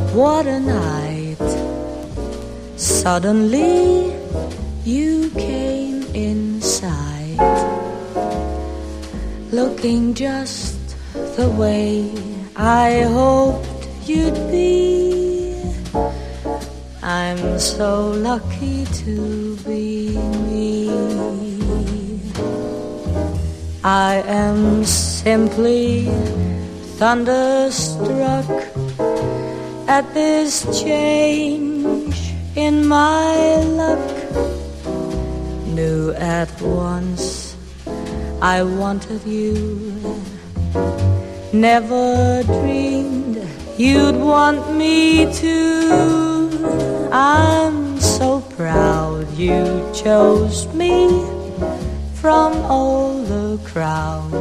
what a night. Suddenly you came in sight, looking just the way I hoped you'd be. I'm so lucky to be me. I am simply thunderstruck at this change in my luck. Knew at once I wanted you, never dreamed you'd want me to. I'm so proud you chose me from all the crowd.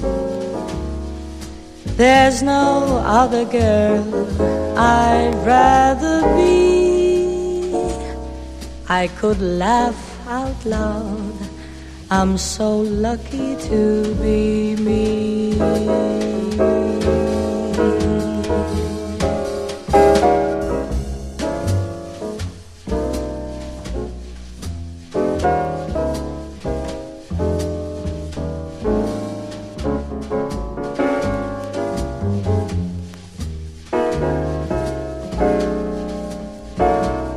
There's no other girl I'd rather be. I could laugh out loud, I'm so lucky to be me.